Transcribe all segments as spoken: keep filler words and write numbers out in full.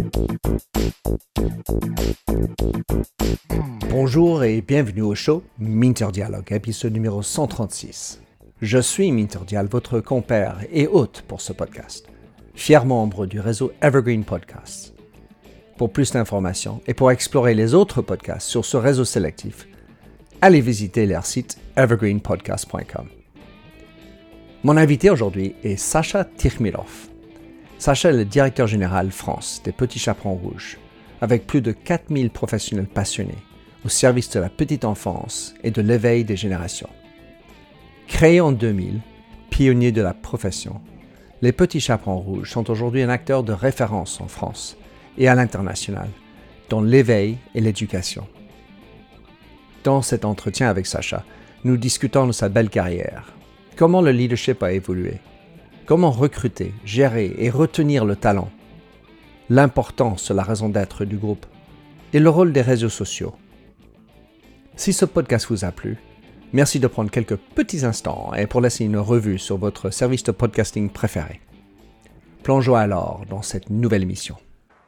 Bonjour et bienvenue au show Minter Dialogue, épisode numéro cent trente-six. Je suis Minter Dial, votre compère et hôte pour ce podcast, fier membre du réseau Evergreen Podcasts. Pour plus d'informations et pour explorer les autres podcasts sur ce réseau sélectif, allez visiter leur site evergreen podcast point com. Mon invité aujourd'hui est Sacha Tikhmirov. Sacha est le directeur général France des Petits Chaperons Rouges, avec plus de quatre mille professionnels passionnés au service de la petite enfance et de l'éveil des générations. Créé en deux mille, pionnier de la profession, les Petits Chaperons Rouges sont aujourd'hui un acteur de référence en France et à l'international dans l'éveil et l'éducation. Dans cet entretien avec Sacha, nous discutons de sa belle carrière, comment le leadership a évolué, comment recruter, gérer et retenir le talent, l'importance de la raison d'être du groupe et le rôle des réseaux sociaux. Si ce podcast vous a plu, merci de prendre quelques petits instants et pour laisser une revue sur votre service de podcasting préféré. Plongeons alors dans cette nouvelle émission.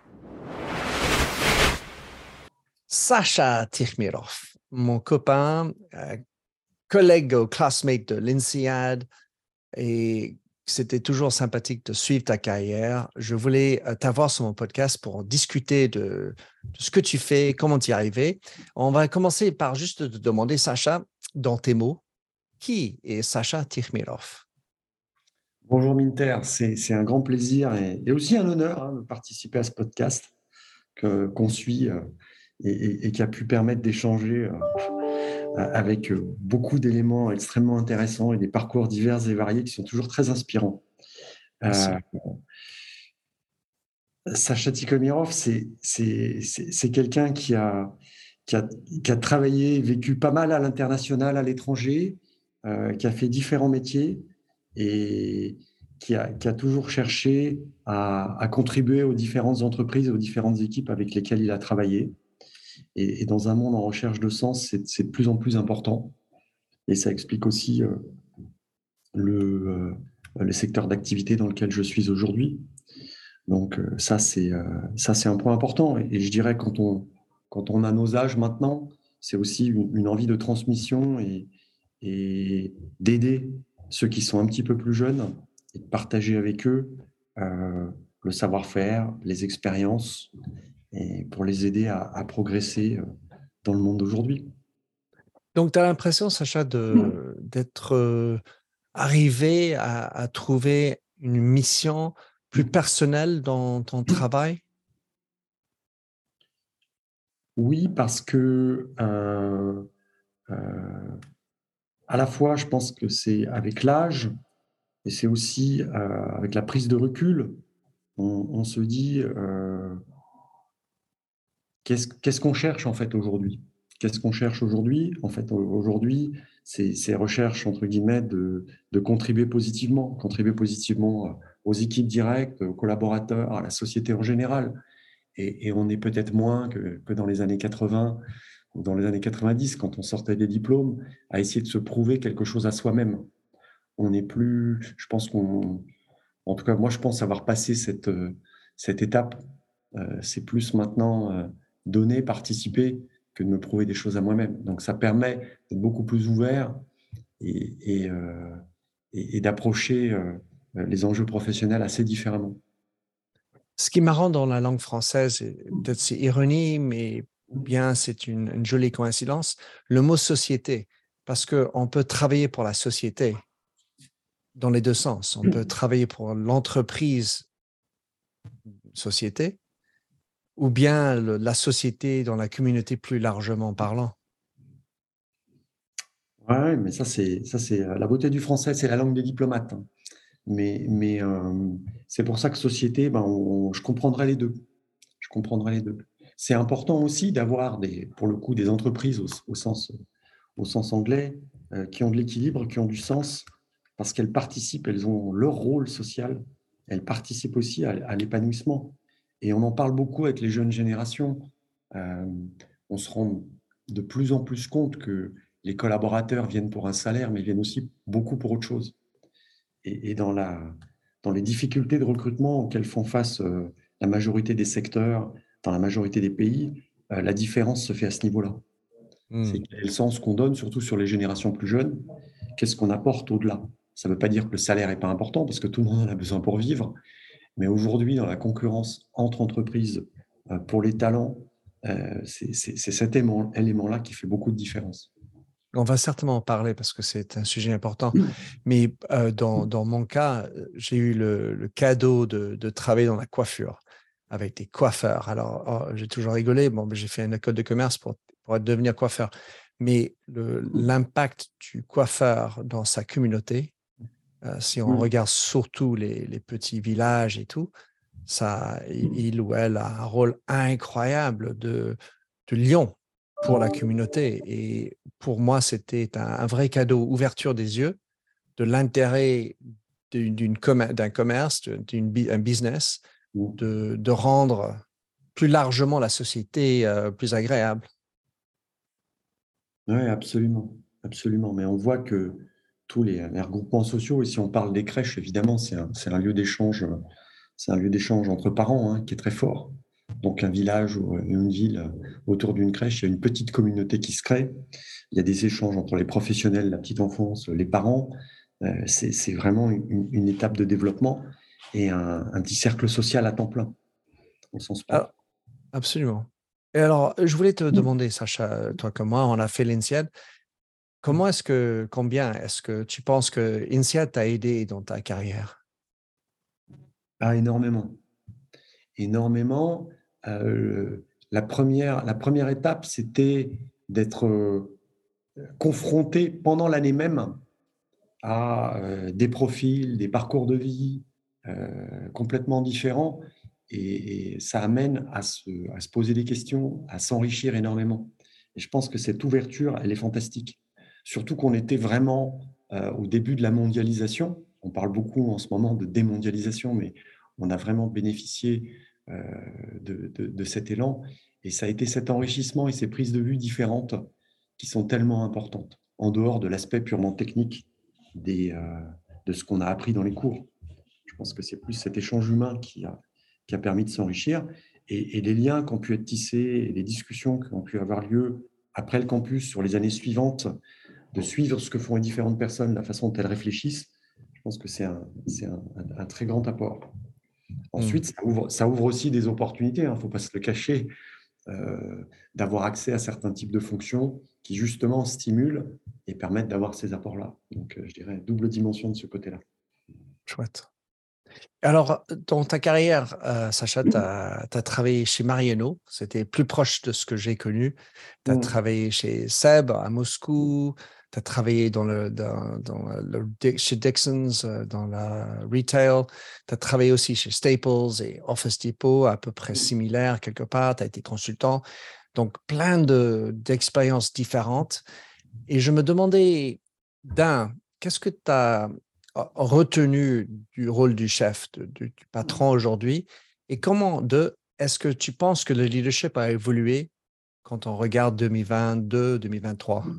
Sacha Tikhmirov, mon copain, euh, collègue au classmate de l'INSEAD, et c'était toujours sympathique de suivre ta carrière. Je voulais t'avoir sur mon podcast pour discuter de, de ce que tu fais, comment tu y es arrivé. On va commencer par juste te demander, Sacha, dans tes mots, qui est Sacha Tikhmirov? Bonjour Minter, c'est, c'est un grand plaisir et, et aussi un honneur hein, de participer à ce podcast que, qu'on suit euh, et, et, et qui a pu permettre d'échanger euh, avec beaucoup d'éléments extrêmement intéressants et des parcours divers et variés qui sont toujours très inspirants. Euh, Sacha Tikhmirov, c'est, c'est, c'est, c'est quelqu'un qui a, qui, a, qui a travaillé, vécu pas mal à l'international, à l'étranger, euh, qui a fait différents métiers et qui a, qui a toujours cherché à, à contribuer aux différentes entreprises, aux différentes équipes avec lesquelles il a travaillé. Et, et dans un monde en recherche de sens, c'est, c'est de plus en plus important. Et ça explique aussi euh, le, euh, le secteur d'activité dans lequel je suis aujourd'hui. Donc euh, ça, c'est, euh, ça, c'est un point important. Et, et je dirais quand on, quand on a nos âges maintenant, c'est aussi une, une envie de transmission et, et d'aider ceux qui sont un petit peu plus jeunes et de partager avec eux euh, le savoir-faire, les expériences, et pour les aider à, à progresser dans le monde d'aujourd'hui. Donc, tu as l'impression, Sacha, de, d'être euh, arrivé à, à trouver une mission plus personnelle dans ton travail? Oui, parce que euh, euh, à la fois, je pense que c'est avec l'âge et c'est aussi euh, avec la prise de recul, on, on se dit euh, qu'est-ce, qu'est-ce qu'on cherche en fait aujourd'hui? Qu'est-ce qu'on cherche aujourd'hui? En fait, aujourd'hui, c'est ces recherches, entre guillemets, de, de contribuer positivement, contribuer positivement aux équipes directes, aux collaborateurs, à la société en général. Et, et on est peut-être moins que, que dans les années quatre-vingts ou dans les années quatre-vingt-dix, quand on sortait des diplômes, à essayer de se prouver quelque chose à soi-même. On n'est plus, je pense qu'on, en tout cas, moi, je pense avoir passé cette, cette étape. Euh, c'est plus maintenant euh, donner, participer, que de me prouver des choses à moi-même. Donc, ça permet d'être beaucoup plus ouvert et, et, euh, et, et d'approcher euh, les enjeux professionnels assez différemment. Ce qui est marrant dans la langue française, et peut-être c'est ironie, mais ou bien c'est une, une jolie coïncidence, le mot société, parce qu'on peut travailler pour la société dans les deux sens. On peut travailler pour l'entreprise société ou bien le, la société dans la communauté plus largement parlant. Ouais, mais ça, c'est, ça, c'est la beauté du français, c'est la langue des diplomates. Hein. Mais, mais euh, c'est pour ça que société, ben, on, je comprendrai les deux. Je comprendrai les deux. C'est important aussi d'avoir, des, pour le coup, des entreprises au, au sens, au sens anglais euh, qui ont de l'équilibre, qui ont du sens, parce qu'elles participent, elles ont leur rôle social, elles participent aussi à, à l'épanouissement. Et on en parle beaucoup avec les jeunes générations. Euh, on se rend de plus en plus compte que les collaborateurs viennent pour un salaire, mais viennent aussi beaucoup pour autre chose. Et, et dans, la, dans les difficultés de recrutement auxquelles font face euh, la majorité des secteurs, dans la majorité des pays, euh, la différence se fait à ce niveau-là. C'est Hmm. quel est le sens qu'on donne, surtout sur les générations plus jeunes, qu'est-ce qu'on apporte au-delà. Ça ne veut pas dire que le salaire n'est pas important, parce que tout le monde en a besoin pour vivre, mais aujourd'hui, dans la concurrence entre entreprises euh, pour les talents, euh, c'est c'est- c'est cet élément- élément-là qui fait beaucoup de différence. On va certainement en parler parce que c'est un sujet important. Mais euh, dans, dans mon cas, euh, j'ai eu le, le cadeau de, de travailler dans la coiffure avec des coiffeurs. Alors, oh, j'ai toujours rigolé. Bon, ben, j'ai fait une école de commerce pour, pour devenir coiffeur. Mais le- l'impact du coiffeur dans sa communauté, euh, si on Mm. regarde surtout les, les petits villages et tout, ça, il ou elle a un rôle incroyable de, de lion pour la communauté. Et pour moi, c'était un, un vrai cadeau, ouverture des yeux de l'intérêt d'une, d'une commer- d'un commerce, d'une, un business, Mm. de, de rendre plus largement la société euh, plus agréable. Oui, absolument, absolument. Mais on voit que tous les, les regroupements sociaux, et si on parle des crèches, évidemment, c'est un, c'est un lieu d'échange, c'est un lieu d'échange entre parents hein, qui est très fort. Donc un village ou une ville euh, autour d'une crèche, il y a une petite communauté qui se crée. Il y a des échanges entre les professionnels, la petite enfance, les parents. Euh, c'est, c'est vraiment une, une étape de développement et un, un petit cercle social à temps plein, au sens propre. Alors, absolument. Et alors, je voulais te demander, Sacha, toi comme moi, on a fait l'INSEAD. Comment est-ce que, combien est-ce que tu penses que INSEAD t'a aidé dans ta carrière? Ah, énormément. Énormément. Euh, la, première, la première étape, c'était d'être euh, confronté pendant l'année même à euh, des profils, des parcours de vie euh, complètement différents. Et, et ça amène à se, à se poser des questions, à s'enrichir énormément. Et je pense que cette ouverture, elle est fantastique. Surtout qu'on était vraiment euh, au début de la mondialisation. On parle beaucoup en ce moment de démondialisation, mais on a vraiment bénéficié euh, de, de, de cet élan. Et ça a été cet enrichissement et ces prises de vue différentes qui sont tellement importantes, en dehors de l'aspect purement technique des, euh, de ce qu'on a appris dans les cours. Je pense que c'est plus cet échange humain qui a, qui a permis de s'enrichir et, et les liens qui ont pu être tissés et les discussions qui ont pu avoir lieu après le campus sur les années suivantes, de suivre ce que font les différentes personnes, la façon dont elles réfléchissent. Je pense que c'est un, c'est un, un, un très grand apport. Hmm. Ensuite, ça ouvre, ça ouvre aussi des opportunités, il hein, ne faut pas se le cacher, euh, d'avoir accès à certains types de fonctions qui justement stimulent et permettent d'avoir ces apports-là. Donc, euh, je dirais double dimension de ce côté-là. Chouette. Alors, dans ta carrière, euh, Sacha, tu as travaillé chez Mariano, c'était plus proche de ce que j'ai connu. Tu as Mmh. travaillé chez Seb à Moscou, tu as travaillé dans le, dans, dans le, chez Dixons, euh, dans la retail, tu as travaillé aussi chez Staples et Office Depot, à peu près similaire quelque part, tu as été consultant. Donc, plein de, d'expériences différentes. Et je me demandais, d'un, qu'est-ce que tu as retenu du rôle du chef, de- du, du patron aujourd'hui? Et comment, deux, est-ce que tu penses que le leadership a évolué quand on regarde deux mille vingt-deux, deux mille vingt-trois?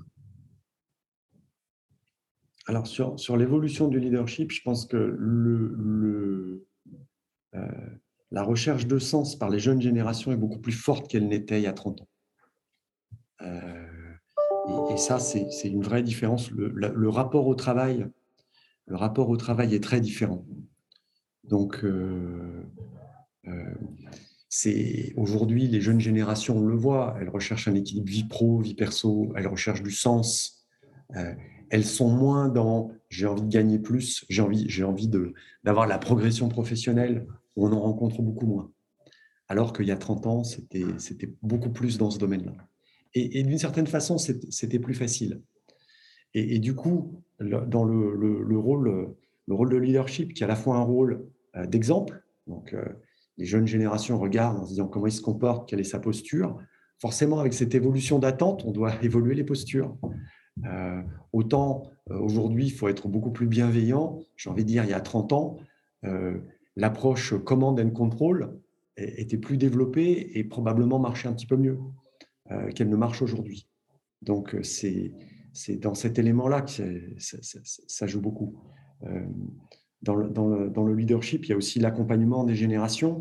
Alors, sur, sur l'évolution du leadership, je pense que le, le, euh, la recherche de sens par les jeunes générations est beaucoup plus forte qu'elle n'était il y a trente ans. Euh, et, et, ça, c'est c'est une vraie différence. Le, le, le, rapport au travail, le rapport au travail est très différent. Donc, euh, euh, c'est aujourd'hui, les jeunes générations, on le voit, elles recherchent un équilibre vie pro, vie perso, elles recherchent du sens. Euh, elles sont moins dans j'ai envie de gagner plus, j'ai envie, j'ai envie de, d'avoir la progression professionnelle, on en rencontre beaucoup moins. Alors qu'il y a trente ans, c'était, c'était beaucoup plus dans ce domaine-là. Et, et d'une certaine façon, c'était, c'était plus facile. Et, et, du coup, le, dans le, le, le, rôle, le rôle de leadership, qui est à la fois un rôle euh, d'exemple, donc euh, les jeunes générations regardent en se disant comment il se comporte, quelle est sa posture. Forcément, avec cette évolution d'attente, on doit évoluer les postures. Euh, autant euh, aujourd'hui, il faut être beaucoup plus bienveillant. J'ai envie de dire, il y a trente ans, euh, l'approche command and control était plus développée et probablement marchait un petit peu mieux euh, qu'elle ne marche aujourd'hui. Donc, c'est, c'est dans cet élément-là que ça, ça, ça joue beaucoup. Euh, dans, le, dans, le, dans le leadership, il y a aussi l'accompagnement des générations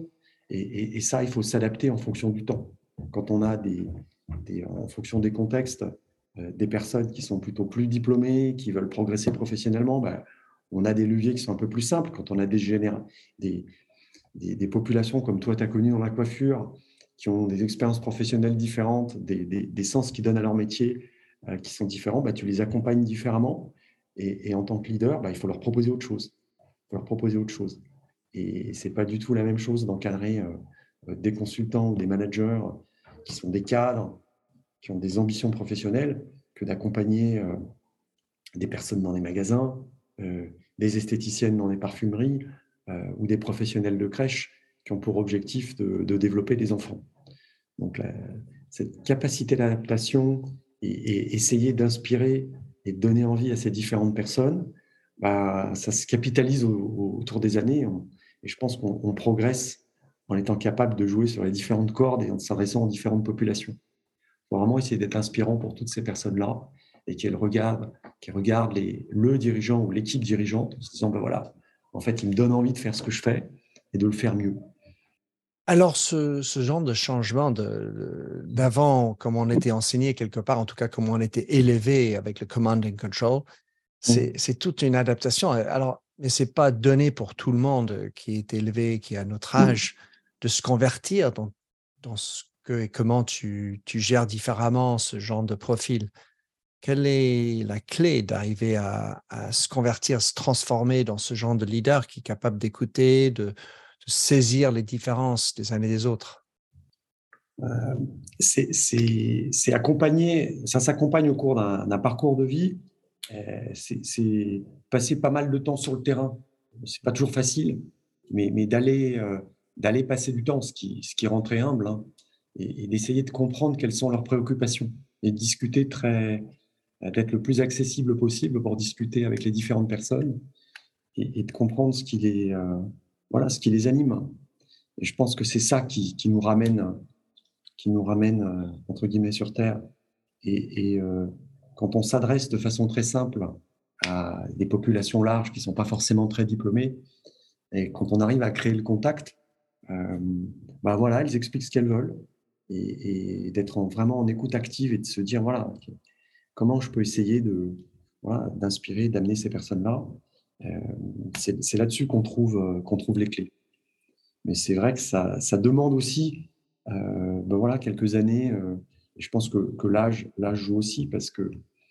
Et, et, et ça, il faut s'adapter en fonction du temps. Quand on a des, des en fonction des contextes, euh, des personnes qui sont plutôt plus diplômées, qui veulent progresser professionnellement, ben, on a des leviers qui sont un peu plus simples. Quand on a des, généra- des, des, des populations comme toi, tu as connu dans la coiffure, qui ont des expériences professionnelles différentes, des, des, des sens qu'ils donnent à leur métier euh, qui sont différents, bah, tu les accompagnes différemment. Et, et en tant que leader, bah, il faut leur proposer autre chose. Il faut leur proposer autre chose. Et ce n'est pas du tout la même chose d'encadrer euh, des consultants ou des managers qui sont des cadres, qui ont des ambitions professionnelles, que d'accompagner euh, des personnes dans les magasins, euh, des esthéticiennes dans les parfumeries euh, ou des professionnels de crèche qui ont pour objectif de, de développer des enfants. Donc, la, cette capacité d'adaptation et, et essayer d'inspirer et de donner envie à ces différentes personnes, bah, ça se capitalise au, au, autour des années. On, et je pense qu'on on progresse en étant capable de jouer sur les différentes cordes et en s'adressant aux différentes populations. Il faut vraiment essayer d'être inspirant pour toutes ces personnes-là et qu'elles regardent, qu'elles regardent les, le dirigeant ou l'équipe dirigeante en se disant, ben voilà, en fait, il me donne envie de faire ce que je fais et de le faire mieux. Alors, ce, ce genre de changement de, de- d'avant, comme on était enseigné quelque part, en tout cas comme on était élevé avec le command and control, c'est, c'est toute une adaptation. Alors, mais c'est pas donné pour tout le monde qui est élevé, qui a notre âge, de se convertir dans, dans ce que et comment tu, tu gères différemment ce genre de profil. Quelle est la clé d'arriver à, à se convertir, se transformer dans ce genre de leader qui est capable d'écouter, de, de saisir les différences des uns et des autres? Euh, c'est, c'est, c'est accompagné, ça s'accompagne au cours d'un, d'un parcours de vie. Euh, c'est, c'est passer pas mal de temps sur le terrain. C'est pas toujours facile, mais, mais d'aller, euh, d'aller passer du temps, ce qui, ce qui rend très humble, hein, et, et d'essayer de comprendre quelles sont leurs préoccupations et de discuter très, d'être le plus accessible possible pour discuter avec les différentes personnes et, et de comprendre ce qui les, euh, voilà, ce qui les anime. Et je pense que c'est ça qui, qui nous ramène qui nous ramène, euh, entre guillemets, sur Terre. Et, et euh, quand on s'adresse de façon très simple à des populations larges qui ne sont pas forcément très diplômées, et quand on arrive à créer le contact, euh, ben voilà, elles expliquent ce qu'elles veulent, et, et d'être en, vraiment en écoute active et de se dire, voilà, comment je peux essayer de, voilà, d'inspirer, d'amener ces personnes-là. Euh, c'est, c'est là-dessus qu'on trouve, euh, qu'on trouve les clés. Mais c'est vrai que ça, ça demande aussi euh, ben voilà, quelques années. Euh, et je pense que, que l'âge, l'âge joue aussi parce que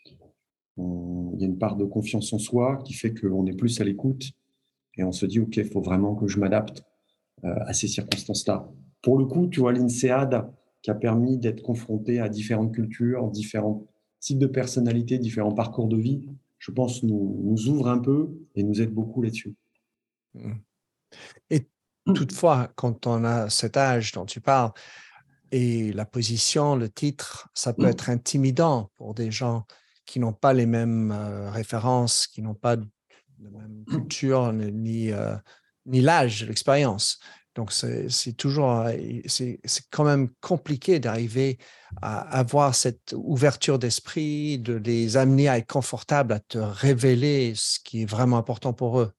on, il y a une part de confiance en soi qui fait qu'on est plus à l'écoute et on se dit, OK, il faut vraiment que je m'adapte euh, à ces circonstances-là. Pour le coup, tu vois, l'INSEAD qui a permis d'être confronté à différentes cultures, différents types de personnalités, différents parcours de vie, je pense nous, nous ouvre un peu et nous aide beaucoup là-dessus. Mm. Et toutefois, quand on a cet âge dont tu parles, et la position, le titre, ça peut être intimidant pour des gens qui n'ont pas les mêmes euh, références, qui n'ont pas la même culture, ni, euh, ni l'âge, l'expérience. Donc, c'est, c'est toujours, euh, c'est, c'est quand même compliqué d'arriver à avoir cette ouverture d'esprit, de les amener à être confortables, à te révéler ce qui est vraiment important pour eux.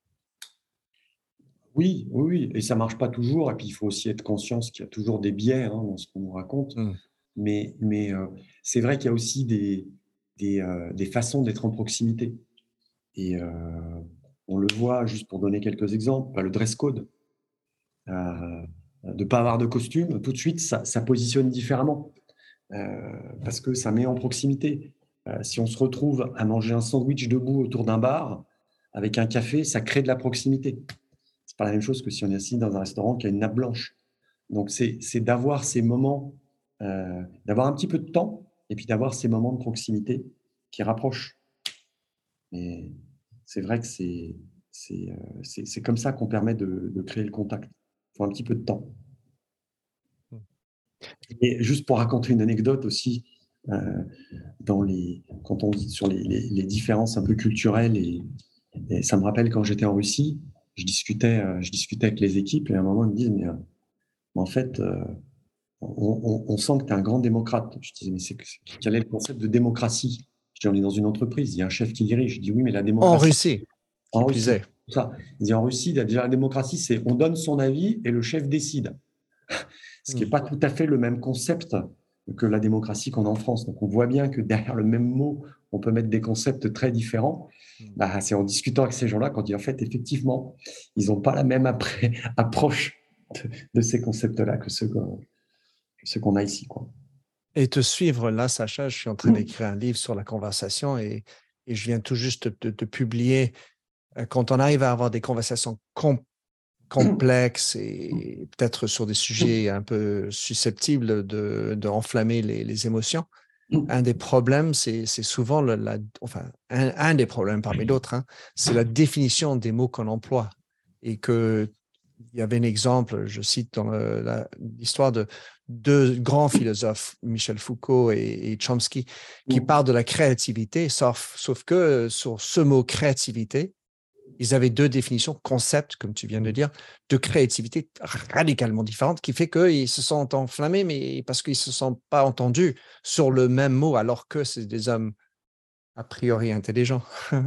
Oui, oui, oui, et ça marche pas toujours. Et puis, il faut aussi être conscient qu'il y a toujours des biais hein, dans ce qu'on nous raconte. Mm. Mais, mais euh, c'est vrai qu'il y a aussi des, des, euh, des façons d'être en proximité. Et euh, on le voit, juste pour donner quelques exemples, bah, le dress code. Euh, de ne pas avoir de costume, tout de suite, ça, ça positionne différemment. Euh, parce que ça met en proximité. Euh, si on se retrouve à manger un sandwich debout autour d'un bar, avec un café, ça crée de la proximité. C'est pas la même chose que si on est assis dans un restaurant qui a une nappe blanche. Donc, c'est, c'est d'avoir ces moments, euh, d'avoir un petit peu de temps et puis d'avoir ces moments de proximité qui rapprochent. Et c'est vrai que c'est, c'est, euh, c'est, c'est comme ça qu'on permet de, de créer le contact. Il faut un petit peu de temps. Et juste pour raconter une anecdote aussi, euh, dans les, quand on dit sur les, les, les différences un peu culturelles, et, et ça me rappelle quand j'étais en Russie, je discutais, euh, je discutais avec les équipes et à un moment ils me disent, mais euh, en fait, euh, on, on, on sent que tu es un grand démocrate. Je disais, mais c'est, quel est le concept de démocratie? Je dis, on est dans une entreprise, il y a un chef qui dirige. Je dis, oui, mais la En démocratie Russie, qui en plus Russie. est. Ça. En Russie, déjà, la démocratie, c'est on donne son avis et le chef décide. Ce qui n'est pas tout à fait le même concept que la démocratie qu'on a en France. Donc, on voit bien que derrière le même mot, on peut mettre des concepts très différents. Bah, c'est en discutant avec ces gens-là qu'on dit, en fait, effectivement, ils n'ont pas la même après, approche de, de ces concepts-là que ceux qu'on, que ceux qu'on a ici, quoi. Et te suivre là, Sacha, je suis en train d'écrire un livre sur la conversation et, et je viens tout juste de, de, de publier. Quand on arrive à avoir des conversations com- complexes et peut-être sur des sujets un peu susceptibles de, de enflammer les, les émotions, un des problèmes, c'est, c'est souvent le, la, enfin, un, un des problèmes parmi d'autres, hein, c'est la définition des mots qu'on emploie. Et que il y avait un exemple, je cite dans le, la, l'histoire de deux grands philosophes, Michel Foucault et, et Chomsky, qui parlent de la créativité, sauf, sauf que sur ce mot créativité, ils avaient deux définitions, concepts, comme tu viens de dire, de créativité radicalement différentes, qui fait qu'ils se sont enflammés, mais parce qu'ils ne se sont pas entendus sur le même mot, alors que c'est des hommes a priori intelligents.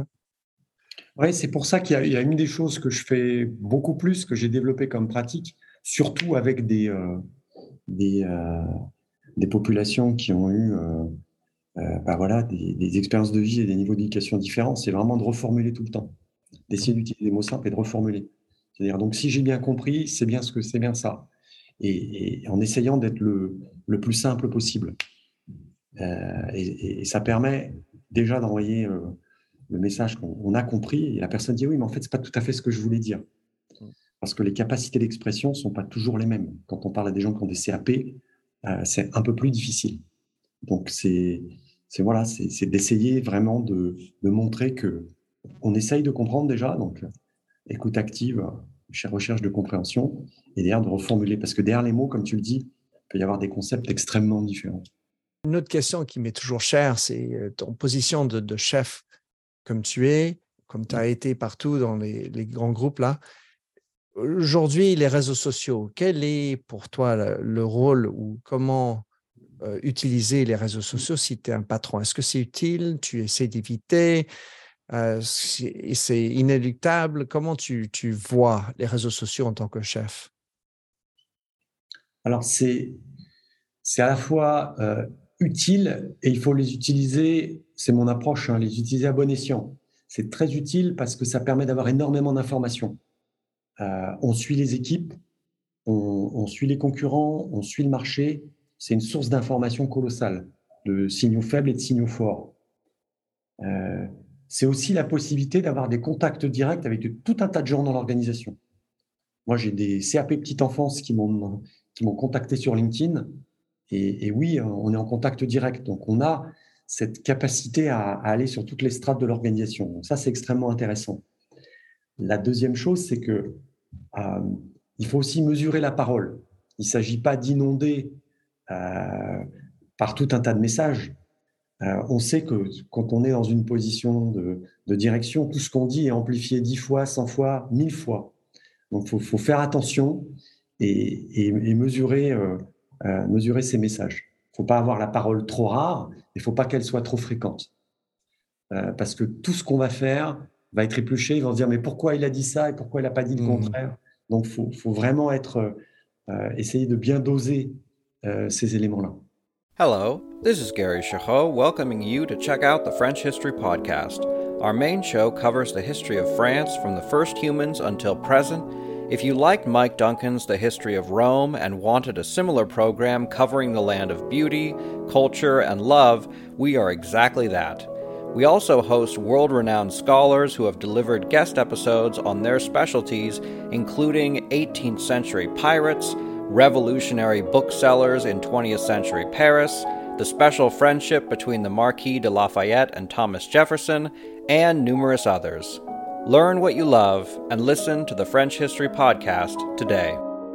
Oui, c'est pour ça qu'il y a, il y a une des choses que je fais beaucoup plus, que j'ai développé comme pratique, surtout avec des, euh, des, euh, des populations qui ont eu euh, euh, bah voilà, des, des expériences de vie et des niveaux d'éducation différents, c'est vraiment de reformuler tout le temps, d'essayer d'utiliser des mots simples et de reformuler. C'est-à-dire, donc, si j'ai bien compris, c'est bien ce que c'est bien ça. Et, et en essayant d'être le, le plus simple possible. Euh, et, et, ça permet déjà d'envoyer euh, le message qu'on on a compris et la personne dit oui, mais en fait, c'est pas tout à fait ce que je voulais dire. Parce que les capacités d'expression sont pas toujours les mêmes. Quand on parle à des gens qui ont des C A P, euh, c'est un peu plus difficile. Donc, c'est, c'est, voilà, c'est, c'est d'essayer vraiment de, de montrer que on essaye de comprendre déjà, donc écoute active, recherche de compréhension, et derrière de reformuler. Parce que derrière les mots, comme tu le dis, il peut y avoir des concepts extrêmement différents. Une autre question qui m'est toujours chère, c'est ton position de, de chef, comme tu es, comme tu as été partout dans les, les grands groupes là. Aujourd'hui, les réseaux sociaux, quel est pour toi le, le rôle ou comment euh, utiliser les réseaux sociaux si tu es un patron? Est-ce que c'est utile? Tu essaies d'éviter? Euh, c'est, c'est inéluctable? Comment tu, tu vois les réseaux sociaux en tant que chef? Alors, c'est, c'est à la fois euh, utile et il faut les utiliser, c'est mon approche, hein, les utiliser à bon escient. C'est très utile parce que ça permet d'avoir énormément d'informations. Euh, on suit les équipes, on, on suit les concurrents, on suit le marché. C'est une source d'informations colossale, de signaux faibles et de signaux forts. Euh, c'est aussi la possibilité d'avoir des contacts directs avec tout un tas de gens dans l'organisation. Moi, j'ai des C A P petite enfance qui m'ont, qui m'ont contacté sur LinkedIn. Et, et oui, on est en contact direct. Donc, on a cette capacité à, à aller sur toutes les strates de l'organisation. Donc, ça, c'est extrêmement intéressant. La deuxième chose, c'est que euh, il faut aussi mesurer la parole. Il ne s'agit pas d'inonder euh, par tout un tas de messages. Euh, on sait que quand on est dans une position de, de direction, tout ce qu'on dit est amplifié dix fois, cent fois, mille fois. Donc, il faut, faut, faire attention et, et, et mesurer, euh, euh, mesurer ces messages. Il ne faut pas avoir la parole trop rare, il ne faut pas qu'elle soit trop fréquente. Euh, parce que tout ce qu'on va faire va être épluché, ils vont se dire mais pourquoi il a dit ça et pourquoi il n'a pas dit le contraire. Donc, il faut, faut vraiment être, euh, essayer de bien doser euh, ces éléments-là. Hello, this is Gary Chahot welcoming you to check out the French History Podcast. Our main show covers the history of France from the first humans until present. If you liked Mike Duncan's The History of Rome and wanted a similar program covering the land of beauty, culture, and love, we are exactly that. We also host world-renowned scholars who have delivered guest episodes on their specialties, including eighteenth century pirates, revolutionary booksellers in twentieth century Paris, the special friendship between the Marquis de Lafayette and Thomas Jefferson, and numerous others. Learn what you love and listen to the French History Podcast today.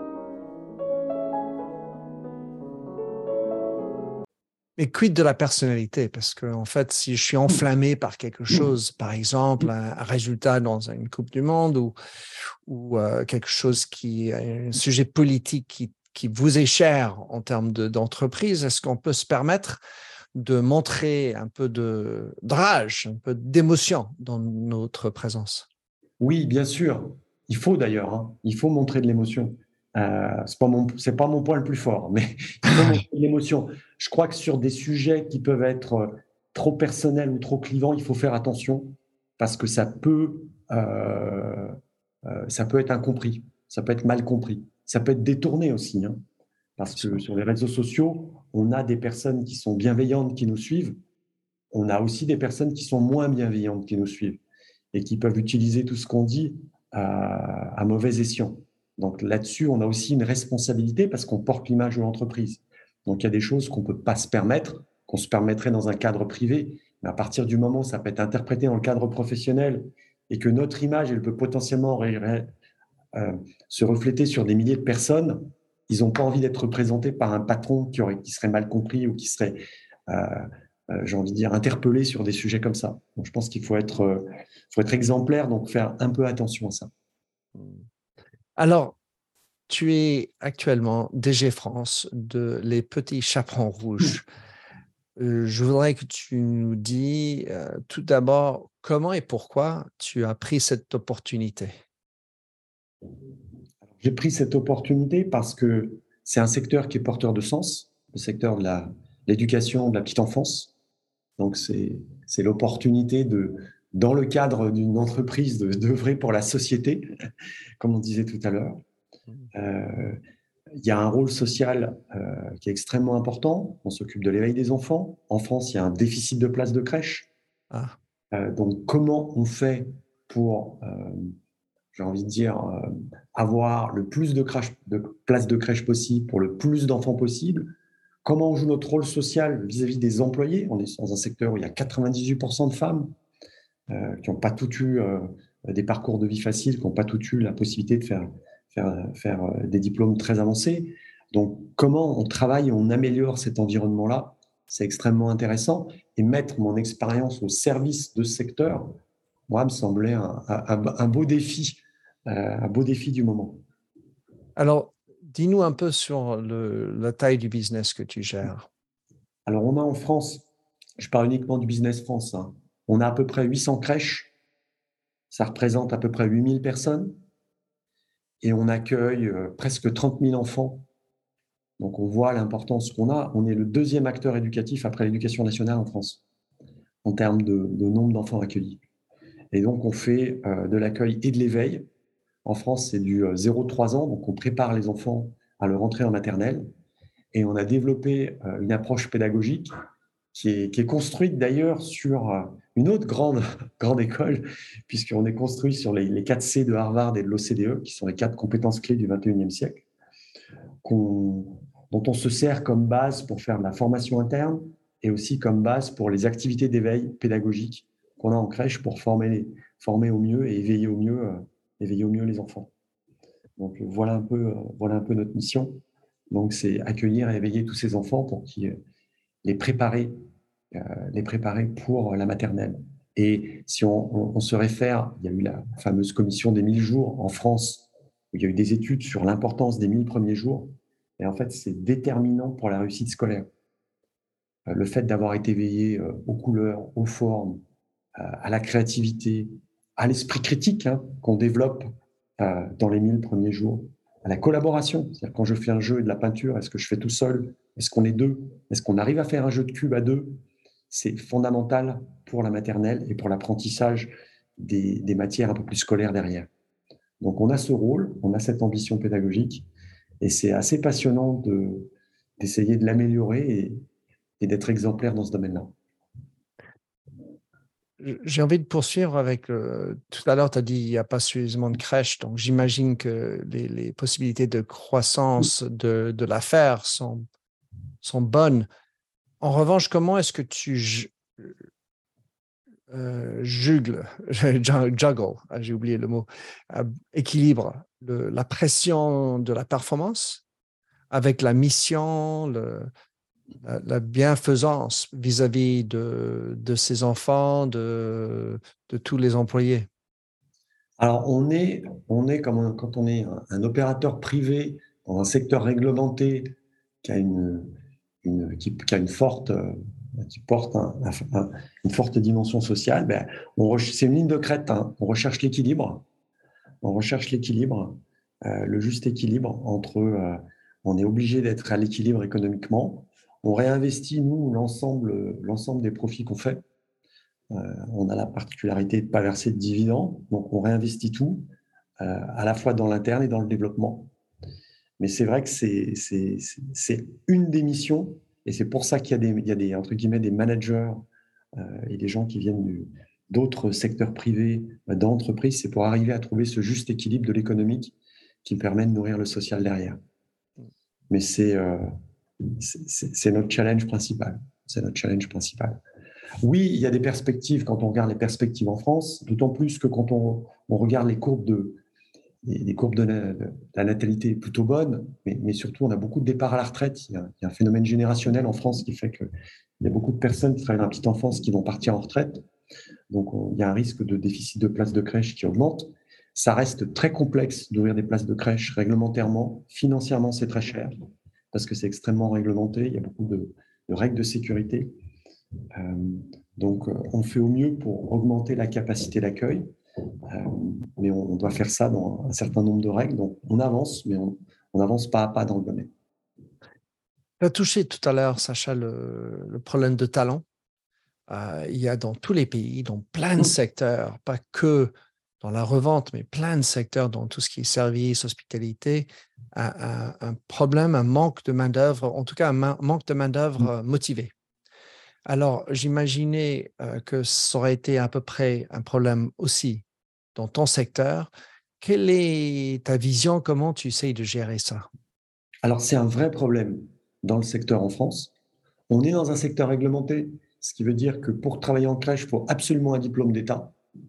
Mais quid de la personnalité? Parce que, en fait, si je suis enflammé par quelque chose, par exemple, un, un résultat dans une Coupe du Monde ou, ou euh, quelque chose qui est un sujet politique qui, qui vous est cher en termes de, d'entreprise, est-ce qu'on peut se permettre de montrer un peu de, de rage, un peu d'émotion dans notre présence? Oui, bien sûr. Il faut d'ailleurs, hein. Il faut montrer de l'émotion. Euh, c'est pas mon, c'est pas mon point le plus fort, mais il faut montrer de l'émotion. Je crois que sur des sujets qui peuvent être euh, trop personnels ou trop clivants, il faut faire attention parce que ça peut, euh, euh, ça peut être incompris, ça peut être mal compris, ça peut être détourné aussi, hein. Parce que sur les réseaux sociaux, on a des personnes qui sont bienveillantes qui nous suivent, on a aussi des personnes qui sont moins bienveillantes qui nous suivent et qui peuvent utiliser tout ce qu'on dit à, à mauvais escient. Donc là-dessus, on a aussi une responsabilité parce qu'on porte l'image de l'entreprise. Donc il y a des choses qu'on ne peut pas se permettre, qu'on se permettrait dans un cadre privé, mais à partir du moment où ça peut être interprété dans le cadre professionnel et que notre image, elle peut potentiellement ré- ré- euh, se refléter sur des milliers de personnes, ils n'ont pas envie d'être représentés par un patron qui, aurait, qui serait mal compris ou qui serait, euh, euh, j'ai envie de dire, interpellé sur des sujets comme ça. Donc je pense qu'il faut être, euh, faut être exemplaire, donc faire un peu attention à ça. Alors, tu es actuellement D G France de Les Petits Chaperons Rouges. Euh, je voudrais que tu nous dises euh, tout d'abord comment et pourquoi tu as pris cette opportunité. J'ai pris cette opportunité parce que c'est un secteur qui est porteur de sens, le secteur de la, l'éducation de la petite enfance. Donc, c'est, c'est l'opportunité de, dans le cadre d'une entreprise, de, d'œuvrer pour la société, comme on disait tout à l'heure. Euh, il y a un rôle social euh, qui est extrêmement important. On s'occupe de l'éveil des enfants. En France, il y a un déficit de places de crèche. Ah, Euh, donc, comment on fait pour, euh, j'ai envie de dire, euh, avoir le plus de, crèche, de places de crèche possible pour le plus d'enfants possible? Comment on joue notre rôle social vis-à-vis des employés? On est dans un secteur où il y a quatre-vingt-dix-huit pour cent de femmes euh, qui n'ont pas toutes eu euh, des parcours de vie faciles, qui n'ont pas toutes eu la possibilité de faire, faire, faire euh, des diplômes très avancés. Donc, comment on travaille et on améliore cet environnement-là? C'est extrêmement intéressant. Et mettre mon expérience au service de ce secteur, moi, me semblait un, un, un beau défi, euh, un beau défi du moment. alors, dis-nous un peu sur le, la taille du business que tu gères. Alors, on a en France, je parle uniquement du Business France, hein, on a à peu près huit cents crèches, ça représente à peu près huit mille personnes, et on accueille euh, presque trente mille enfants. Donc, on voit l'importance qu'on a. On est le deuxième acteur éducatif après l'éducation nationale en France, en termes de, de nombre d'enfants accueillis. Et donc, on fait euh, de l'accueil et de l'éveil. En France, c'est du euh, zéro à trois ans, donc on prépare les enfants à leur entrée en maternelle. Et on a développé euh, une approche pédagogique qui est, qui est construite d'ailleurs sur euh, une autre grande, grande école, puisqu'on est construit sur les, les quatre C de Harvard et de l'O C D E, qui sont les quatre compétences clés du vingt et unième siècle, qu'on, dont on se sert comme base pour faire de la formation interne et aussi comme base pour les activités d'éveil pédagogique qu'on a en crèche pour former, former au mieux et éveiller au mieux, euh, éveiller au mieux les enfants. Donc voilà un peu, euh, voilà un peu notre mission. Donc c'est accueillir et éveiller tous ces enfants pour qu'ils les préparer, euh, les préparer pour la maternelle. Et si on, on, on se réfère, il y a eu la fameuse commission des mille jours en France, où il y a eu des études sur l'importance des mille premiers jours. Et en fait, c'est déterminant pour la réussite scolaire. Euh, le fait d'avoir été éveillé euh, aux couleurs, aux formes, euh, à la créativité, à l'esprit critique hein, qu'on développe euh, dans les mille premiers jours, à la collaboration. C'est-à-dire quand je fais un jeu et de la peinture, est-ce que je fais tout seul? Est-ce qu'on est deux? Est-ce qu'on arrive à faire un jeu de cube à deux? C'est fondamental pour la maternelle et pour l'apprentissage des, des matières un peu plus scolaires derrière. Donc on a ce rôle, on a cette ambition pédagogique et c'est assez passionnant de, d'essayer de l'améliorer et, et d'être exemplaire dans ce domaine-là. J'ai envie de poursuivre avec, euh, tout à l'heure, tu as dit qu'il n'y a pas suffisamment de crèches, donc j'imagine que les, les possibilités de croissance de, de l'affaire sont, sont bonnes. En revanche, comment est-ce que tu euh, jugles, juggle, ah, j'ai oublié le mot, euh, équilibre le, la pression de la performance avec la mission, le, la, la bienfaisance vis-à-vis de, de ses enfants, de, de tous les employés? Alors, on est, on est comme un- quand on est un, un opérateur privé dans un secteur réglementé qui a une, une, qui, qui a une forte, euh, qui porte un- un- un- une forte dimension sociale, ben, on reche- c'est une ligne de crête. Hein. On recherche l'équilibre on recherche l'équilibre, euh, le juste équilibre entre, euh, on est obligé d'être à l'équilibre économiquement, on réinvestit, nous, l'ensemble, l'ensemble des profits qu'on fait. Euh, on a la particularité de ne pas verser de dividendes, donc on réinvestit tout, euh, à la fois dans l'interne et dans le développement. Mais c'est vrai que c'est, c'est, c'est une des missions, et c'est pour ça qu'il y a des, il y a des, entre guillemets, des managers euh, et des gens qui viennent du, d'autres secteurs privés, d'entreprises, c'est pour arriver à trouver ce juste équilibre de l'économique qui permet de nourrir le social derrière. Mais c'est, euh, c'est, c'est notre challenge principal. C'est notre challenge principal. Oui, il y a des perspectives quand on regarde les perspectives en France, d'autant plus que quand on, on regarde les courbes de, les courbes de la, de la natalité plutôt bonnes, mais, mais surtout on a beaucoup de départs à la retraite. Il y a, il y a un phénomène générationnel en France qui fait qu'il y a beaucoup de personnes qui travaillent dans la petite enfance qui vont partir en retraite. Donc on, il y a un risque de déficit de places de crèche qui augmente. Ça reste très complexe d'ouvrir des places de crèche réglementairement. Financièrement, c'est très cher parce que c'est extrêmement réglementé. Il y a beaucoup de, de règles de sécurité. Euh, donc, on fait au mieux pour augmenter la capacité d'accueil, euh, mais on, on doit faire ça dans un certain nombre de règles. Donc, on avance, mais on, on avance pas à pas dans le domaine. Tu as touché tout à l'heure, Sacha, le, le problème de talent. Euh, il y a dans tous les pays, dans plein de secteurs, pas que dans la revente, mais plein de secteurs, dans tout ce qui est services, hospitalité, un, un, un problème, un manque de main-d'œuvre, en tout cas un man- manque de main-d'œuvre motivée. Alors, j'imaginais euh, que ça aurait été à peu près un problème aussi dans ton secteur. Quelle est ta vision? Comment tu essayes de gérer ça? Alors, c'est un vrai problème dans le secteur en France. On est dans un secteur réglementé, ce qui veut dire que pour travailler en crèche, il faut absolument un diplôme d'État.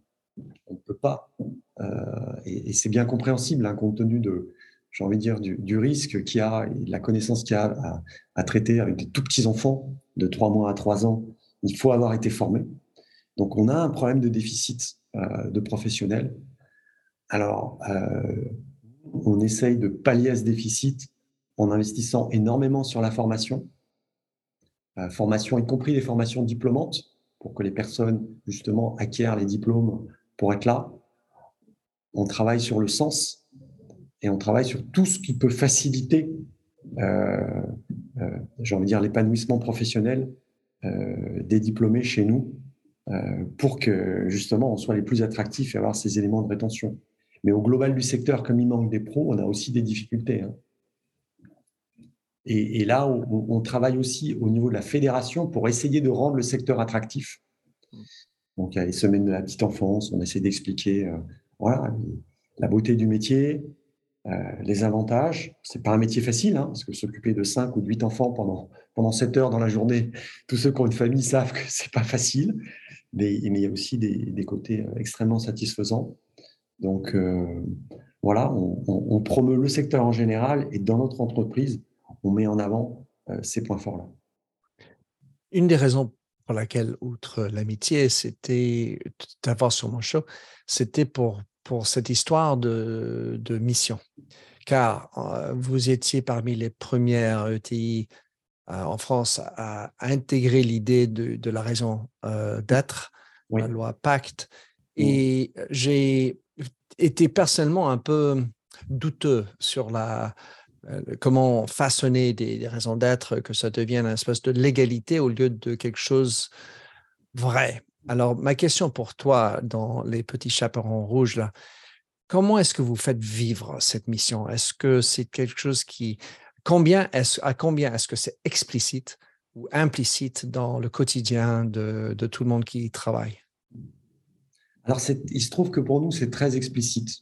On ne peut pas. Euh, et, et c'est bien compréhensible, hein, compte tenu de, j'ai envie de dire, du, du risque qu'il y a et de la connaissance qu'il y a à, à traiter avec des tout petits enfants de trois mois à trois ans. Il faut avoir été formé. Donc, on a un problème de déficit euh, de professionnels. Alors, euh, on essaye de pallier à ce déficit en investissant énormément sur la formation, euh, formation y compris les formations diplômantes, pour que les personnes, justement, acquièrent les diplômes pour être là. On travaille sur le sens et on travaille sur tout ce qui peut faciliter, euh, euh, j'ai envie de dire, l'épanouissement professionnel euh, des diplômés chez nous, euh, pour que, justement, on soit les plus attractifs et avoir ces éléments de rétention. Mais au global du secteur, comme il manque des pros, on a aussi des difficultés. Hein. Et, et là, on, on travaille aussi au niveau de la fédération pour essayer de rendre le secteur attractif. Donc, il y a les semaines de la petite enfance, on essaie d'expliquer euh, voilà, la beauté du métier, euh, les avantages. Ce n'est pas un métier facile, hein, parce que s'occuper de cinq ou de huit enfants pendant, pendant sept heures dans la journée, tous ceux qui ont une famille savent que ce n'est pas facile, mais, mais il y a aussi des, des côtés extrêmement satisfaisants. Donc, euh, voilà, on, on, on promeut le secteur en général et dans notre entreprise, on met en avant euh, ces points forts-là. Une des raisons pour laquelle, outre l'amitié, c'était de t'avoir sur mon show, c'était pour, pour cette histoire de, de mission. Car euh, vous étiez parmi les premières E T I euh, en France à, à intégrer l'idée de, de la raison euh, d'être, Oui. la loi Pacte. Et mmh. j'ai été personnellement un peu douteux sur la, euh, comment façonner des, des raisons d'être, que ça devienne une espèce de légalité au lieu de quelque chose vrai. Alors, ma question pour toi, dans les petits chaperons rouges, là, comment est-ce que vous faites vivre cette mission? Est-ce que c'est quelque chose qui... Combien est-ce, à combien est-ce que c'est explicite ou implicite dans le quotidien de, de tout le monde qui y travaille? Alors, c'est, il se trouve que pour nous, c'est très explicite.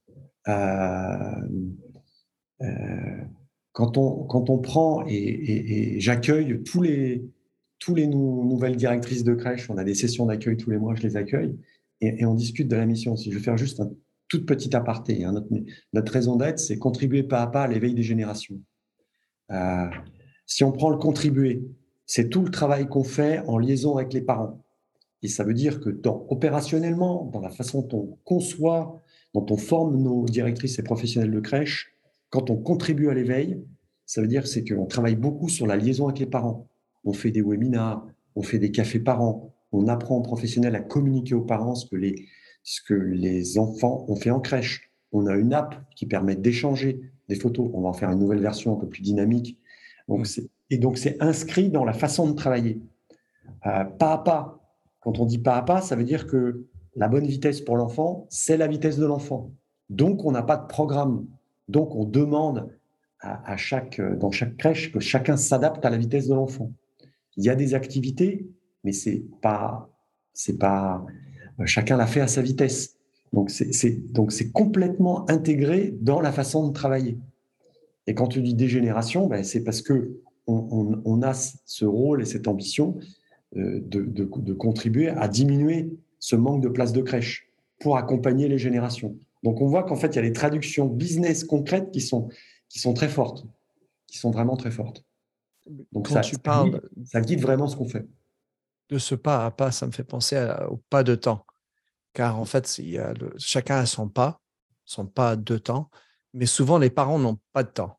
Euh, euh, quand, on, quand on prend, et, et, et j'accueille tous les, tous les nou, nouvelles directrices de crèche, on a des sessions d'accueil tous les mois, je les accueille, et, et on discute de la mission. Si je vais faire juste un tout petit aparté, hein, notre, notre raison d'être, c'est contribuer pas à pas à l'éveil des générations. Euh, si on prend le contribuer, c'est tout le travail qu'on fait en liaison avec les parents. Et ça veut dire que dans, opérationnellement, dans la façon dont on conçoit, dont on forme nos directrices et professionnels de crèche, quand on contribue à l'éveil, ça veut dire c'est qu'on travaille beaucoup sur la liaison avec les parents. On fait des webinars, on fait des cafés parents, on apprend aux professionnels à communiquer aux parents ce que les, ce que les enfants ont fait en crèche. On a une app qui permet d'échanger des photos. On va en faire une nouvelle version un peu plus dynamique. Donc, c'est, et donc, c'est inscrit dans la façon de travailler. Euh, pas à pas. Quand on dit pas à pas, ça veut dire que la bonne vitesse pour l'enfant, c'est la vitesse de l'enfant. Donc, on n'a pas de programme. Donc, on demande à, à chaque, dans chaque crèche que chacun s'adapte à la vitesse de l'enfant. Il y a des activités, mais c'est pas, c'est pas, chacun l'a fait à sa vitesse. Donc c'est, c'est, donc, c'est complètement intégré dans la façon de travailler. Et quand tu dis dégénération, ben, c'est parce qu'on on, on a ce rôle et cette ambition euh, de, de, de contribuer à diminuer ce manque de places de crèche pour accompagner les générations. Donc on voit qu'en fait, il y a des traductions business concrètes qui sont, qui sont très fortes, qui sont vraiment très fortes. Donc Quand ça, tu ça, parles guide, ça guide vraiment ce qu'on fait. de ce pas à pas, ça me fait penser à- au pas de temps. Car en fait, il y a le, chacun a son pas, son pas de temps, mais souvent les parents n'ont pas de temps.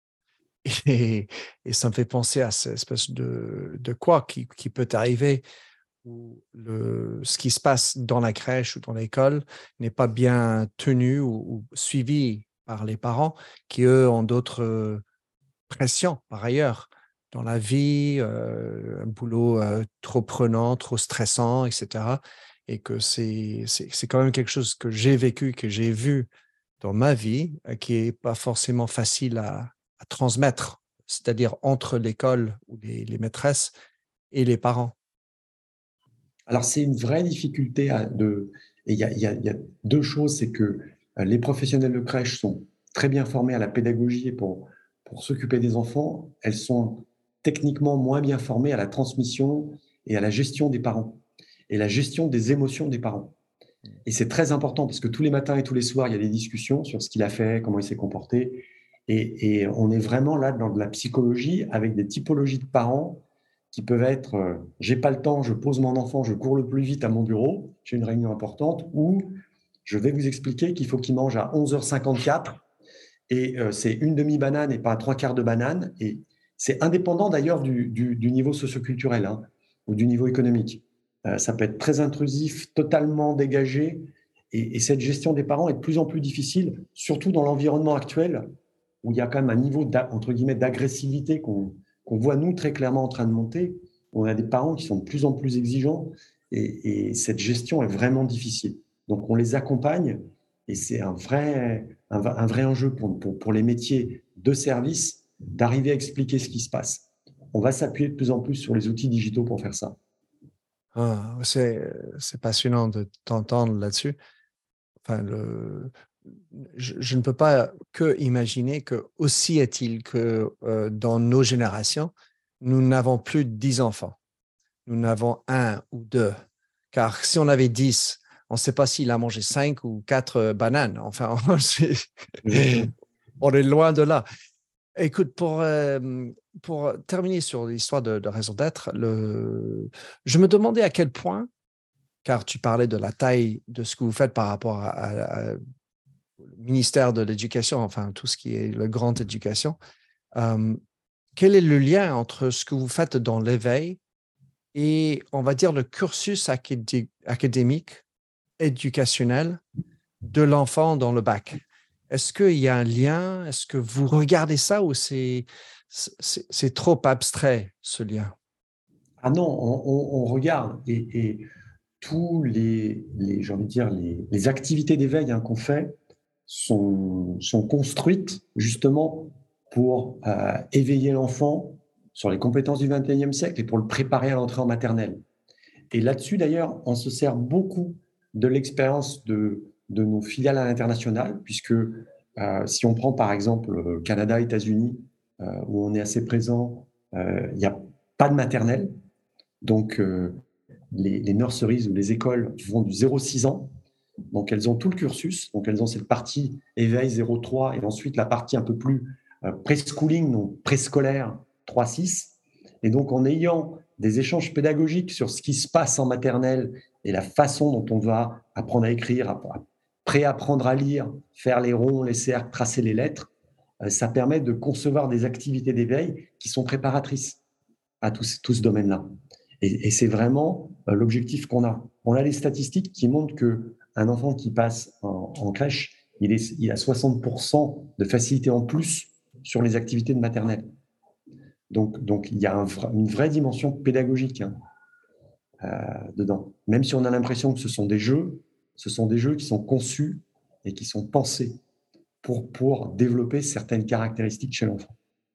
Et, et ça me fait penser à cette espèce de, de quoi qui, qui peut arriver où le, ce qui se passe dans la crèche ou dans l'école n'est pas bien tenu ou, ou suivi par les parents qui, eux, ont d'autres pressions par ailleurs dans la vie, euh, un boulot euh, trop prenant, trop stressant, et cetera. Et que c'est, c'est, c'est quand même quelque chose que j'ai vécu, que j'ai vu dans ma vie, euh, qui n'est pas forcément facile à, à transmettre, c'est-à-dire entre l'école ou les, les maîtresses et les parents. Alors, c'est une vraie difficulté. À, de, et il y a, y a, y a deux choses, c'est que euh, les professionnels de crèche sont très bien formés à la pédagogie et pour, pour s'occuper des enfants. Elles sont techniquement moins bien formées à la transmission et à la gestion des parents et la gestion des émotions des parents. Et c'est très important parce que tous les matins et tous les soirs, il y a des discussions sur ce qu'il a fait, comment il s'est comporté. Et, et on est vraiment là dans de la psychologie avec des typologies de parents qui peuvent être euh, j'ai pas le temps, je pose mon enfant, je cours le plus vite à mon bureau, j'ai une réunion importante, ou je vais vous expliquer qu'il faut qu'il mange à onze heures cinquante-quatre et euh, c'est une demi-banane et pas trois quarts de banane. Et c'est indépendant d'ailleurs du, du, du niveau socioculturel hein, ou du niveau économique. Euh, ça peut être très intrusif, totalement dégagé. Et, et cette gestion des parents est de plus en plus difficile, surtout dans l'environnement actuel où il y a quand même un niveau entre guillemets d'agressivité qu'on qu'on voit nous très clairement en train de monter. On a des parents qui sont de plus en plus exigeants et, et cette gestion est vraiment difficile. Donc on les accompagne et c'est un vrai, un, un vrai enjeu pour, pour, pour les métiers de service d'arriver à expliquer ce qui se passe. On va s'appuyer de plus en plus sur les outils digitaux pour faire ça. Ah, c'est, c'est passionnant de t'entendre là-dessus. Enfin, le, je, je ne peux pas que imaginer que aussi est-il que euh, dans nos générations, nous n'avons plus dix enfants. Nous n'avons un ou deux. Car si on avait dix, on ne sait pas s'il a mangé cinq ou quatre bananes. Enfin, on est loin de là. Écoute, pour, euh, pour terminer sur l'histoire de, de raison d'être, le... je me demandais à quel point, car tu parlais de la taille de ce que vous faites par rapport à, à, à le ministère de l'Éducation, enfin tout ce qui est la grande éducation, euh, quel est le lien entre ce que vous faites dans l'éveil et, on va dire, le cursus acadé- académique, éducationnel de l'enfant dans le bac? Est-ce qu'il y a un lien? Est-ce que vous regardez ça ou c'est, c'est, c'est trop abstrait, ce lien? Ah non, on, on, on regarde et, et tous les, les, j'ai envie de dire, les, les activités d'éveil hein, qu'on fait sont, sont construites justement pour euh, éveiller l'enfant sur les compétences du vingt et unième siècle et pour le préparer à l'entrée en maternelle. Et là-dessus, d'ailleurs, on se sert beaucoup de l'expérience de, de nos filiales à l'international, puisque euh, si on prend par exemple Canada, États-Unis, euh, où on est assez présent, euh, il n'y a pas de maternelle. Donc, euh, les, les nurseries ou les écoles vont du zéro à six ans. Donc, elles ont tout le cursus. Donc, elles ont cette partie éveil zéro trois et ensuite la partie un peu plus euh, preschooling, donc préscolaire trois à six. Et donc, en ayant des échanges pédagogiques sur ce qui se passe en maternelle et la façon dont on va apprendre à écrire, à, à préapprendre à lire, faire les ronds, les cercles, tracer les lettres, euh, ça permet de concevoir des activités d'éveil qui sont préparatrices à tout, tout ce domaine-là. Et, et c'est vraiment euh, l'objectif qu'on a. On a les statistiques qui montrent qu'un enfant qui passe en, en crèche il, est, il a soixante pour cent de facilité en plus sur les activités de maternelle. Donc, donc il y a un, une vraie dimension pédagogique hein, euh, dedans. Même si on a l'impression que ce sont des jeux, ce sont des jeux qui sont conçus et qui sont pensés pour, pour développer certaines caractéristiques chez l'enfant.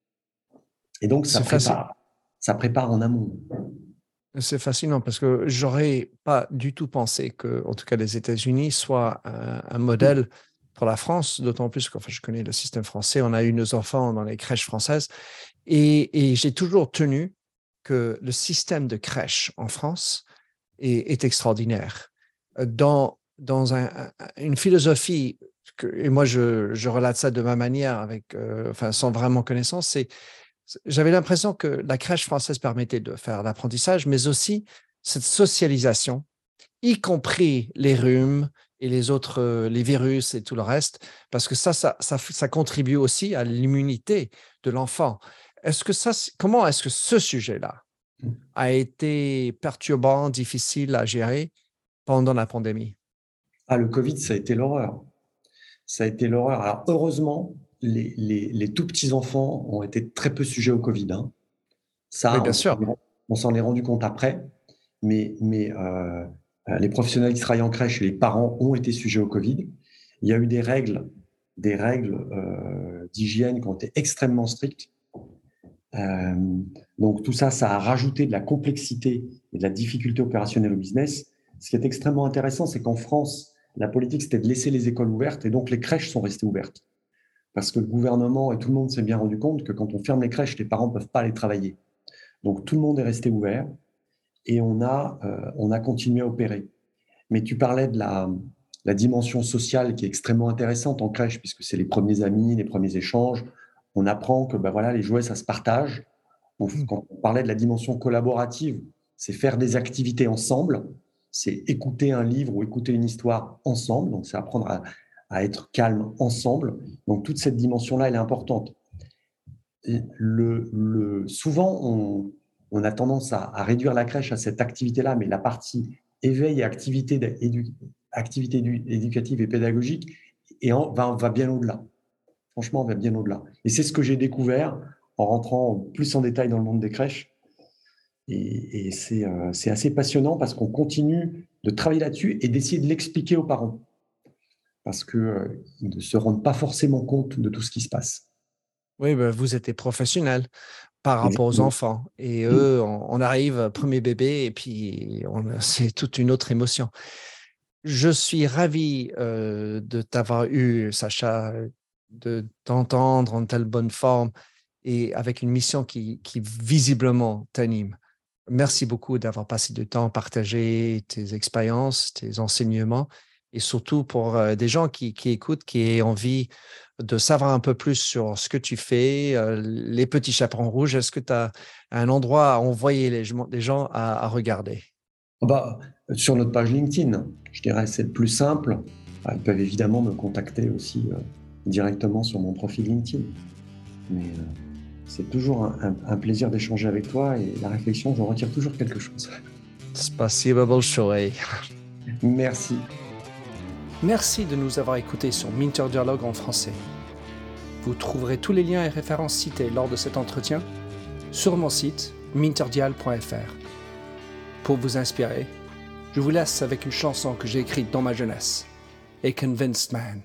Et donc, ça prépare, ça prépare en amont. C'est fascinant parce que j'aurais pas du tout pensé que, en tout cas, les États-Unis soient un, un modèle pour la France, d'autant plus que enfin, je connais le système français. On a eu nos enfants dans les crèches françaises et, et j'ai toujours tenu que le système de crèche en France est, est extraordinaire. Dans, dans un, une philosophie, que, et moi je, je relate ça de ma manière, avec, euh, enfin, sans vraiment connaissance, c'est j'avais l'impression que la crèche française permettait de faire l'apprentissage, mais aussi cette socialisation, y compris les rhumes et les autres, les virus et tout le reste, parce que ça, ça, ça, ça contribue aussi à l'immunité de l'enfant. Est-ce que ça, comment est-ce que ce sujet-là a été perturbant, difficile à gérer pendant la pandémie? Ah, le Covid, ça a été l'horreur. Ça a été l'horreur. Alors, heureusement, Les, les, les tout petits enfants ont été très peu sujets au Covid. Hein. Ça, oui, bien sûr. On s'en est rendu compte après, mais, mais euh, les professionnels qui travaillent en crèche et les parents ont été sujets au Covid. Il y a eu des règles, des règles euh, d'hygiène qui ont été extrêmement strictes. Euh, donc tout ça, ça a rajouté de la complexité et de la difficulté opérationnelle au business. Ce qui est extrêmement intéressant, c'est qu'en France, la politique, c'était de laisser les écoles ouvertes et donc les crèches sont restées ouvertes. Parce que le gouvernement et tout le monde s'est bien rendu compte que quand on ferme les crèches, les parents ne peuvent pas aller travailler. Donc, tout le monde est resté ouvert et on a, euh, on a continué à opérer. Mais tu parlais de la, la dimension sociale qui est extrêmement intéressante en crèche, puisque c'est les premiers amis, les premiers échanges. On apprend que ben voilà, les jouets, ça se partage. Donc, quand on parlait de la dimension collaborative, c'est faire des activités ensemble, c'est écouter un livre ou écouter une histoire ensemble. Donc, c'est apprendre à à être calme ensemble. Donc, toute cette dimension-là, elle est importante. Le, le, souvent, on, on a tendance à, à réduire la crèche à cette activité-là, mais la partie éveil et activité, édu, activité éducative et pédagogique et en, va, va bien au-delà. Franchement, on va bien au-delà. Et c'est ce que j'ai découvert en rentrant plus en détail dans le monde des crèches. Et, et c'est, euh, c'est assez passionnant parce qu'on continue de travailler là-dessus et d'essayer de l'expliquer aux parents. Parce qu'ils euh, ne se rendent pas forcément compte de tout ce qui se passe. Oui, ben, vous êtes professionnel par rapport aux enfants. Et eux, on, on arrive, premier bébé, et puis on, c'est toute une autre émotion. Je suis ravi euh, de t'avoir eu, Sacha, de t'entendre en telle bonne forme et avec une mission qui, qui visiblement t'anime. Merci beaucoup d'avoir passé du temps à partager tes expériences, tes enseignements. Et surtout pour euh, des gens qui, qui écoutent, qui aient envie de savoir un peu plus sur ce que tu fais, euh, les petits chaperons rouges. Est-ce que tu as un endroit à envoyer les, les gens à, à regarder? Bah, sur notre page LinkedIn, je dirais c'est le plus simple. Ils peuvent évidemment me contacter aussi euh, directement sur mon profil LinkedIn. Mais euh, c'est toujours un, un, un plaisir d'échanger avec toi et la réflexion, j'en retire toujours quelque chose. Spasibo большое. Merci. Merci de nous avoir écoutés sur Minter Dialogue en français. Vous trouverez tous les liens et références cités lors de cet entretien sur mon site minterdial point f r. Pour vous inspirer, je vous laisse avec une chanson que j'ai écrite dans ma jeunesse, A Convinced Man.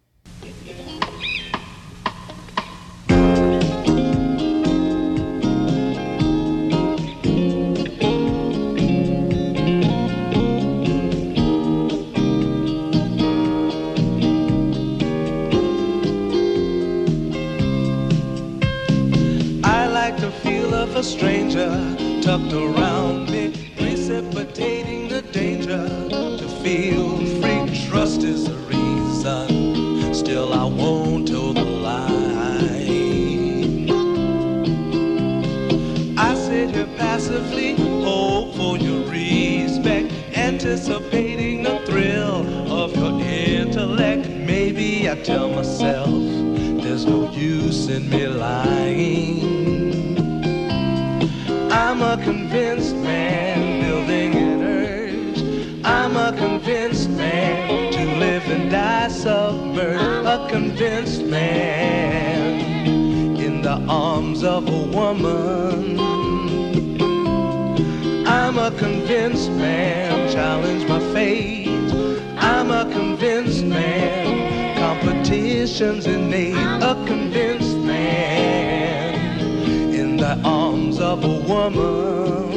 A stranger tucked around me, precipitating the danger. To feel free, trust is the reason. Still, I won't toe the line. I sit here passively, hope for your respect, anticipating the thrill of your intellect. Maybe I tell myself there's no use in me lying. I'm a convinced man building an urge. I'm a convinced man to live and die submerged. discovered a convinced man in the arms of a woman. I'm a convinced man, challenge my fate. I'm a convinced man, competition's innate. A convinced man in the arms of a woman.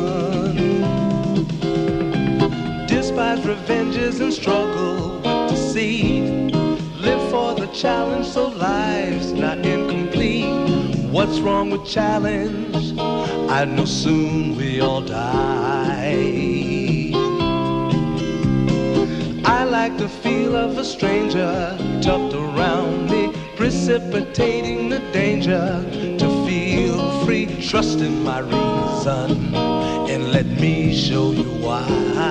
Despise revenges and struggle with deceit. Live for the challenge so life's not incomplete. What's wrong with challenge? I know soon we all die. I like the feel of a stranger tucked around me, precipitating the danger to feel free. Trust in my reason and let me show you why.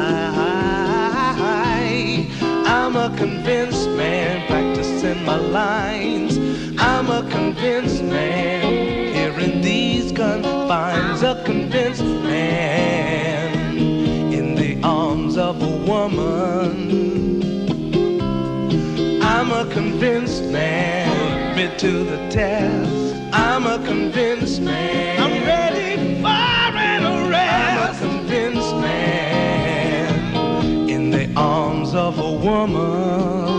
I'm a convinced man, practicing my lines. I'm a convinced man, here in these confines. A convinced man in the arms of a woman. I'm a convinced man, put to the test. I'm a convinced man, I'm ready for an arrest. I'm a convinced man in the arms of a woman.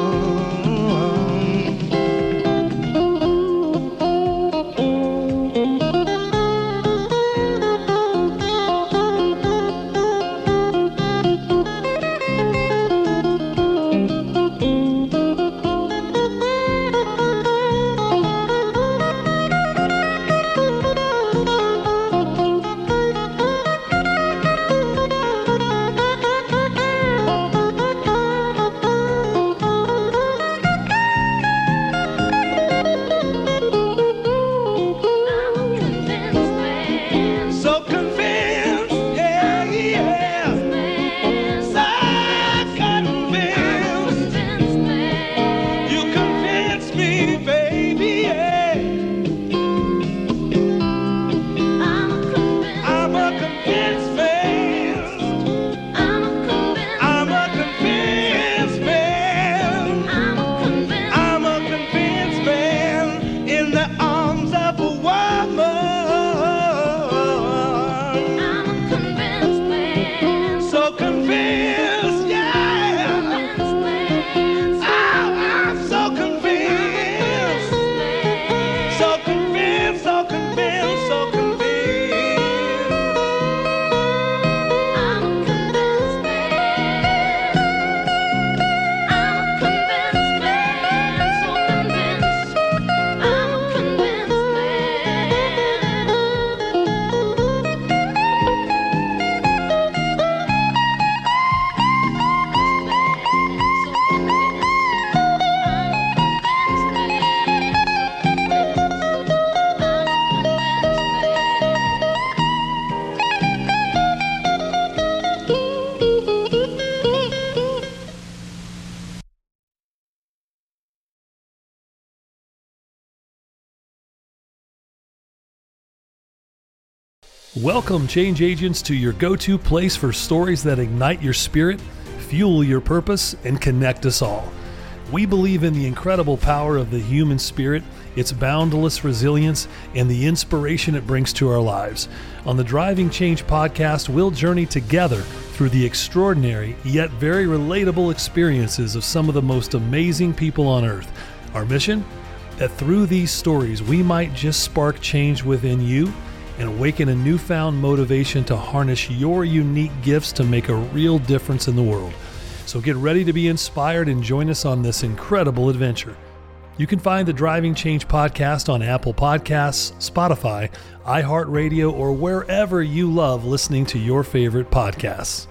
Welcome, change agents, to your go-to place for stories that ignite your spirit, fuel your purpose, and connect us all. We believe in the incredible power of the human spirit, its boundless resilience, and the inspiration it brings to our lives. On the Driving Change podcast, we'll journey together through the extraordinary yet very relatable experiences of some of the most amazing people on earth. Our mission? That through these stories, we might just spark change within you and awaken a newfound motivation to harness your unique gifts to make a real difference in the world. So get ready to be inspired and join us on this incredible adventure. You can find the Driving Change podcast on Apple Podcasts, Spotify, iHeartRadio, or wherever you love listening to your favorite podcasts.